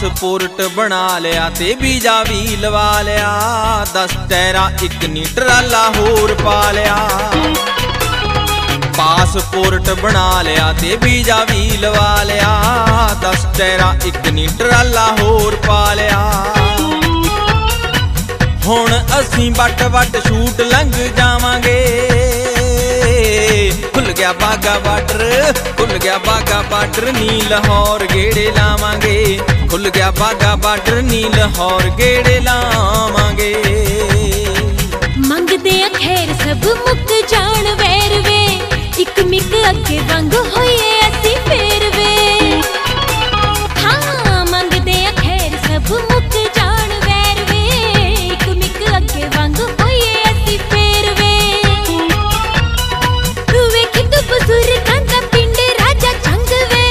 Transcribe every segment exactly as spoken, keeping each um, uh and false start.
Passport बना लिया ते वीजा भी लवा लिया, दस टैरा एक नी ट्राला होर पा लिया। पासपोर्ट बना लिया ते वीजा भी लवा लिया, दस टैरा एक नी ट्राला होर पा लिया। हुण असीं वट वट शूट लंघ जावांगे, खुल गया बागा बार्डर, खुल गया बागा बार्डर नी लाहौर गेड़े लावांगे, खुल गया बागा बार्डर नी लाहौर गेड़े लावांगे। मंगदे खैर सब मुक जान वैर वे, इक मिक अगे वंग होइए असी फेर वे। हाँ मंगदे खैर सब मुक जान वैर वे, इक मिक अगे वंग होइए असी फेर वे। वेखी तू बुजुर्गां दा पिंड राजा चंग वे,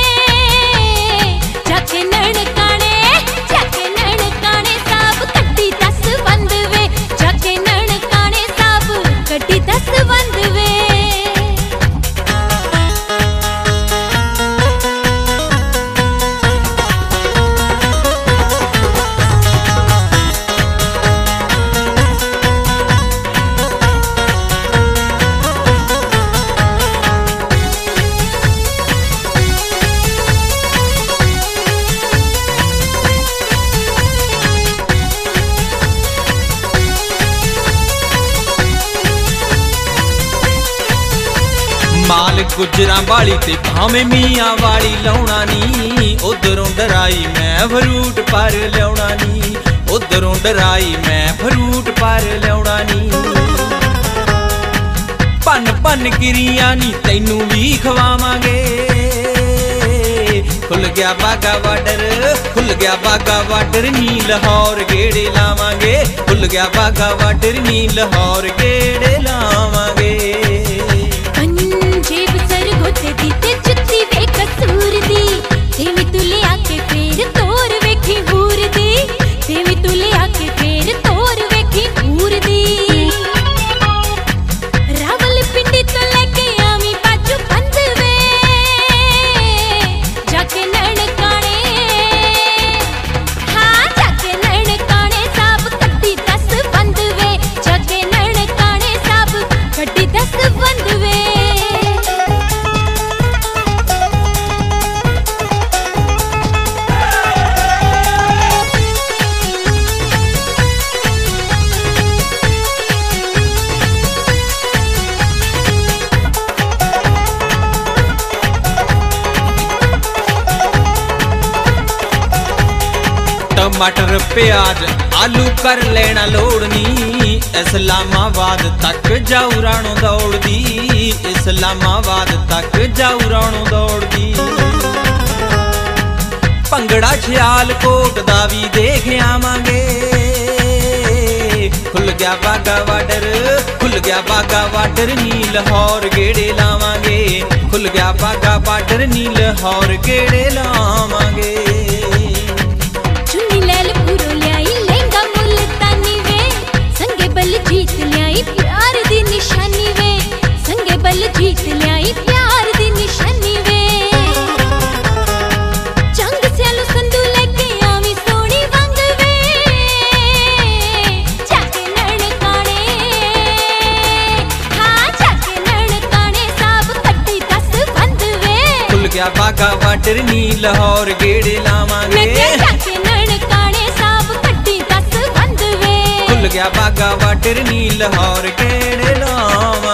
जाके ननकाने जाके ननकाने साब कड्डी दस बंद वे, जाके ननकाने साब कड्डी दस बंद वे। माल गुजरां वाली ते भावें मियां वाली लाउणा नी, उधरों डराई मैं फ्रूट पर लियाउणा नी, उधरों डराई मैं फ्रूट पर लियाउणा नी। पन पन किरियां नी तैनू भी खवावांगे, खुल गया बागा बार्डर, खुल गया बागा बार्डर नी लाहौर गेड़े लावांगे, खुल गया बागा बार्डर नी लाहौर गेड़े लावांगे। दी ते जुत्ती वे कसूर दी, तेवी तुले आके फेर तोर वेखी हूर दी, तेवी तुले आके फेर तोर वेखी हूर दी। रावल पिंडी तो लेके आवी बाजू बंद वे, जाके ननकाने हाँ जाके ननकाने साब कड्डी दस बंद वे, जाके ननकाने साब कड्डी दस बंद वे। टमाटर प्याज आलू कर लेना लोड़नी, इस्लामाबाद तक जाऊ राणो दौड़दी, इस्लामाबाद तक जाऊ राणो दौड़दी। भंगड़ा सियालकोट दा भी देख आवांगे, खुल गया बागा बार्डर, खुल गया बागा बार्डर नी लाहौर गेड़े लावांगे, खुल गया बागा बार्डर नी लाहौर गेड़े लावांगे। जीत ल्याई प्यार दी निशानी वे, संगे बल जीत ल्याई प्यार दी निशानी वे। चंग स्यालो संदू लेके आवी सोनी वंग वे, जाके ननकाने हाँ जाके ननकाने साब कड्डी दस बंद वे, खुल गया बागा बार्डर नी लाहौर गेड़े लावांगे, जाके ननकाने साब कड्डी दस बंद वे, खुल गया बागा बार्डर नी लाहौर गेड़े लावांगे।